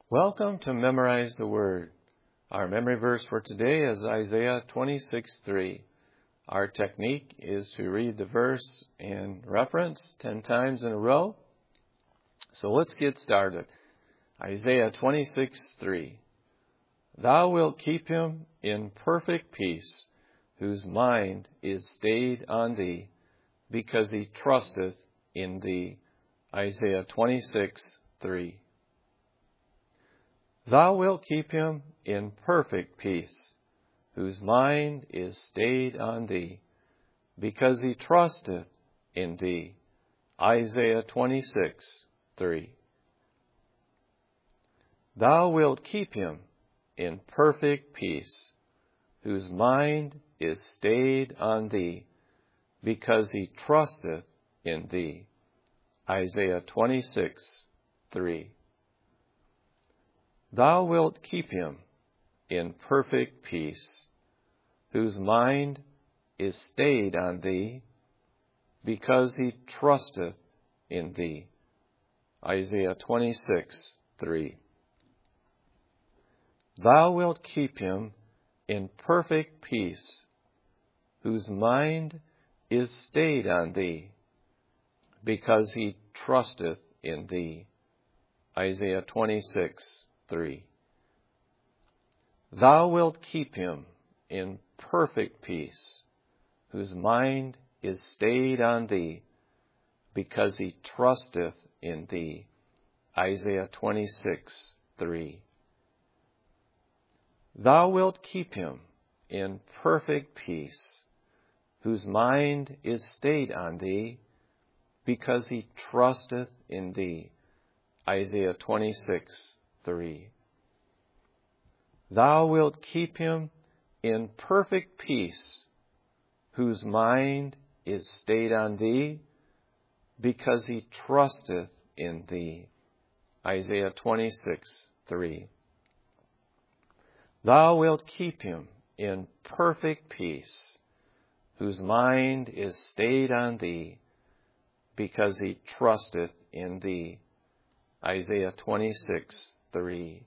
Welcome to Memorize the Word. Our memory verse for today is Isaiah 26:3. Our technique is to read the verse and reference 10 times in a row. So let's get started. Isaiah 26:3. Thou wilt keep him in perfect peace, whose mind is stayed on thee, because he trusteth in thee. Isaiah 26:3. Thou wilt keep him in perfect peace, whose mind is stayed on thee, because he trusteth in thee. Isaiah 26:3. Thou wilt keep him in perfect peace, whose mind is stayed on thee, because he trusteth in thee. Isaiah 26:3. Thou wilt keep him in perfect peace, whose mind is stayed on thee, because he trusteth in thee. Isaiah 26:3. Thou wilt keep him in perfect peace, whose mind is stayed on thee, because he trusteth in thee. Isaiah 26:3. Thou wilt keep him in perfect peace, whose mind is stayed on thee, because he trusteth in thee. Isaiah 26:3. Thou wilt keep him in perfect peace, whose mind is stayed on thee, because he trusteth in thee. Isaiah 26:3. Thou wilt keep him in perfect peace, whose mind is stayed on thee, because he trusteth in thee. Isaiah 26:3. Thou wilt keep him in perfect peace, whose mind is stayed on thee, because he trusteth in thee. Isaiah 26:3.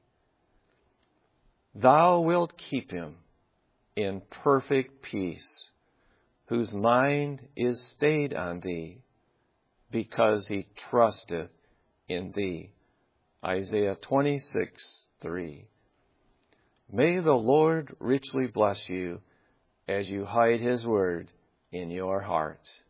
Thou wilt keep him in perfect peace, whose mind is stayed on thee, because he trusteth in thee. Isaiah 26:3. May the Lord richly bless you as you hide his word in your heart.